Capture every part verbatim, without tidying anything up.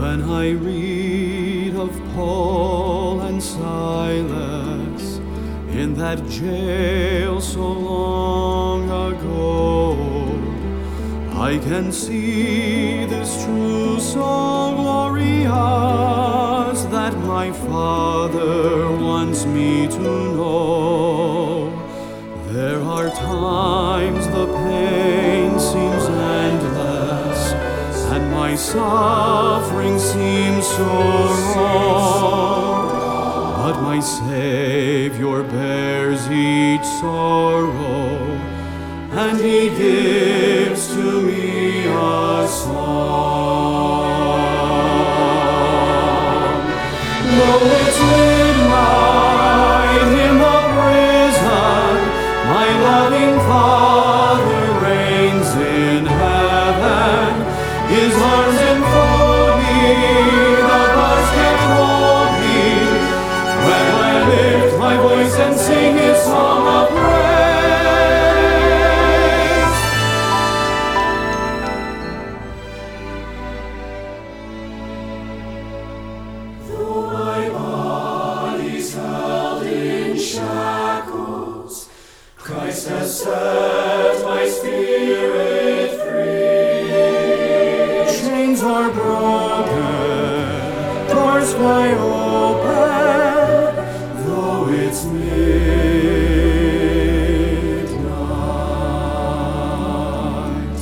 When I read of Paul and Silas in that jail so long ago, I can see this truth so glorious that my Father wants me to know. There are times the pain seems endless and my suffering seems so wrong, but my Savior bears each sorrow, and He gives to me a song. Though it's midnight in the prison, my loving Father reigns in heaven. His arms enfold me, the bars can't hold me, when I lift my voice and sing His song of praise. Though my body's held in shackles, Christ has set my spirit free. Chains are broken, doors fly open, though it's midnight.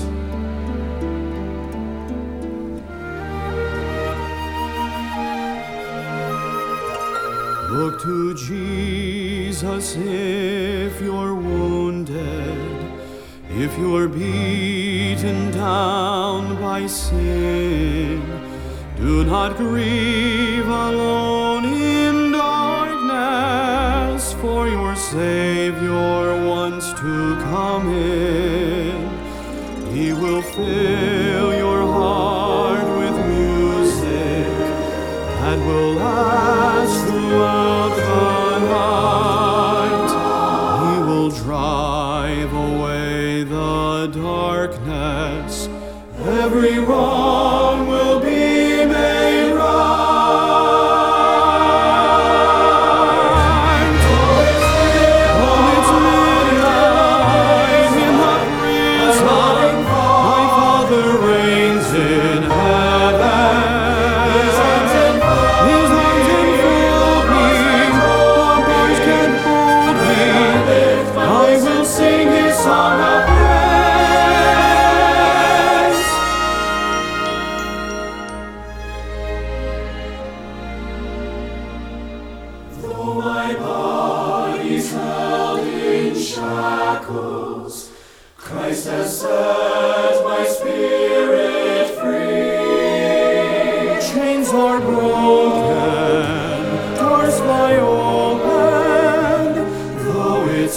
Look to Jesus if you're wounded, if you're beaten down by sin. Do not grieve alone in darkness, for your Savior wants to come in. He will fill your heart with music that will last throughout the night. He will drive away the darkness. Every wrong will be made right. Oh, it's midnight in the prison. My Father reigns in heaven. His arms enfold me, the bars can't hold me. I will sing His song of praise. Though my body's held in shackles, Christ has set my spirit free. Chains are broken, doors fly open, though it's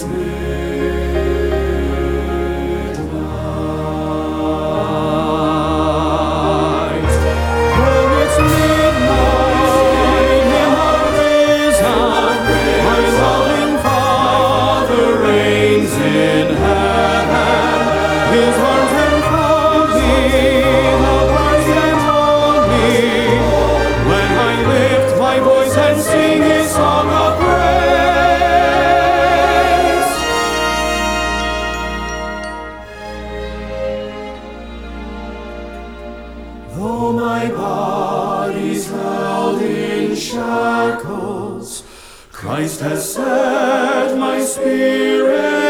midnight. Though it's midnight in the prison, my loving Father reigns in heaven. His arms enfold me, the bars can't hold me, when I lift my voice and sing His song of praise. Though my body's held in shackles, Christ has set my spirit